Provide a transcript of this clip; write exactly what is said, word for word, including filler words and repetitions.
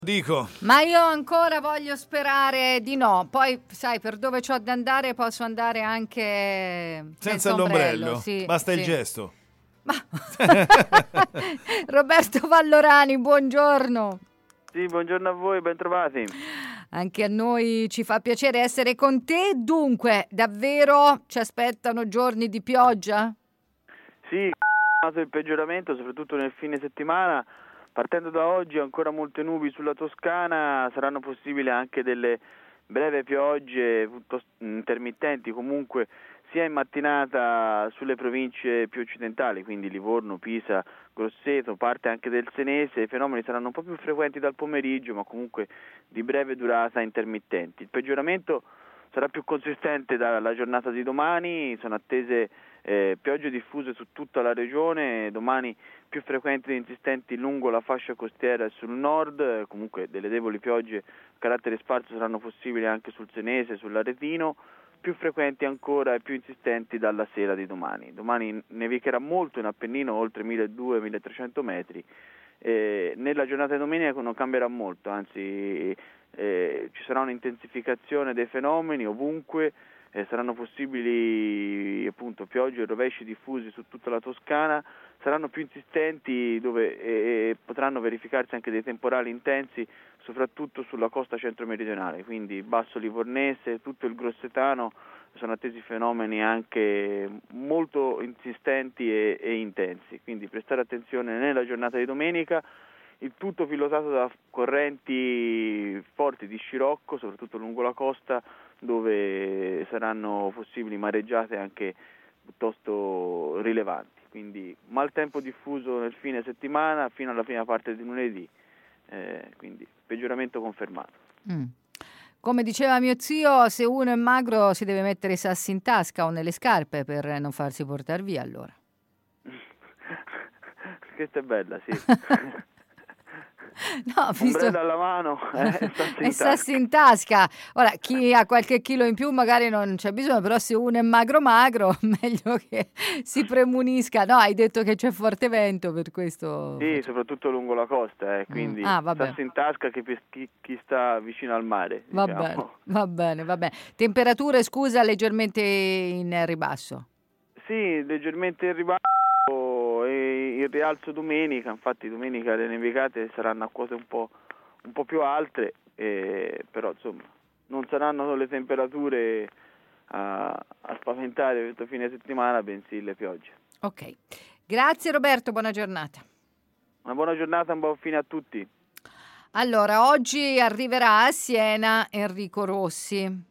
Dico. Ma io ancora voglio sperare di no. Poi, sai, per dove c'ho da andare posso andare anche senza, senza ombrello. l'ombrello. Sì, Basta sì. il gesto. Ma... Roberto Vallorani, buongiorno. Sì, buongiorno a voi, bentrovati. Anche a noi ci fa piacere essere con te. Dunque, davvero ci aspettano giorni di pioggia? Sì, il peggioramento, soprattutto nel fine settimana. Partendo da oggi ancora molte nubi sulla Toscana, saranno possibili anche delle breve piogge intermittenti, comunque sia in mattinata sulle province più occidentali, quindi Livorno, Pisa, Grosseto, parte anche del Senese. I fenomeni saranno un po' più frequenti dal pomeriggio, ma comunque di breve durata intermittenti. Il peggioramento sarà più consistente dalla giornata di domani, sono attese eh, piogge diffuse su tutta la regione, domani più frequenti e insistenti lungo la fascia costiera e sul nord, comunque delle deboli piogge a carattere sparso saranno possibili anche sul Senese, sull'Aretino, più frequenti ancora e più insistenti dalla sera di domani. Domani nevicherà molto in Appennino, oltre milleduecento milletrecento metri. Eh, nella giornata di domenica non cambierà molto, anzi eh, ci sarà un'intensificazione dei fenomeni ovunque, eh, saranno possibili appunto piogge e rovesci diffusi su tutta la Toscana, saranno più insistenti dove eh, potranno verificarsi anche dei temporali intensi soprattutto sulla costa centro-meridionale, quindi Basso Livornese, tutto il Grossetano, sono attesi fenomeni anche molto insistenti e, e intensi, quindi prestare attenzione nella giornata di domenica, il tutto pilotato da correnti forti di scirocco, soprattutto lungo la costa, dove saranno possibili mareggiate anche piuttosto rilevanti, quindi maltempo diffuso nel fine settimana fino alla prima parte di lunedì, eh, quindi peggioramento confermato. Mm. Come diceva mio zio, se uno è magro si deve mettere i sassi in tasca o nelle scarpe per non farsi portare via, allora. Questa è bella, sì. No, visto... Ombrello alla mano eh, sassi, in sassi in tasca. Ora, chi ha qualche chilo in più magari non c'è bisogno, però se uno è magro magro, meglio che si premunisca. No, hai detto che c'è forte vento, per questo... Sì, soprattutto lungo la costa, eh, quindi mm. ah, sassi in tasca che per chi, chi sta vicino al mare. Va diciamo. bene, va bene, va bene. Temperature, scusa, leggermente in ribasso? Sì, leggermente in ribasso. Il rialzo domenica, infatti domenica le nevicate saranno a quote un po', un po' più alte, eh, però insomma non saranno le temperature a, a spaventare questo fine settimana, bensì le piogge. Ok, grazie Roberto, buona giornata. Una buona giornata, un buon fine a tutti. Allora, oggi arriverà a Siena Enrico Rossi.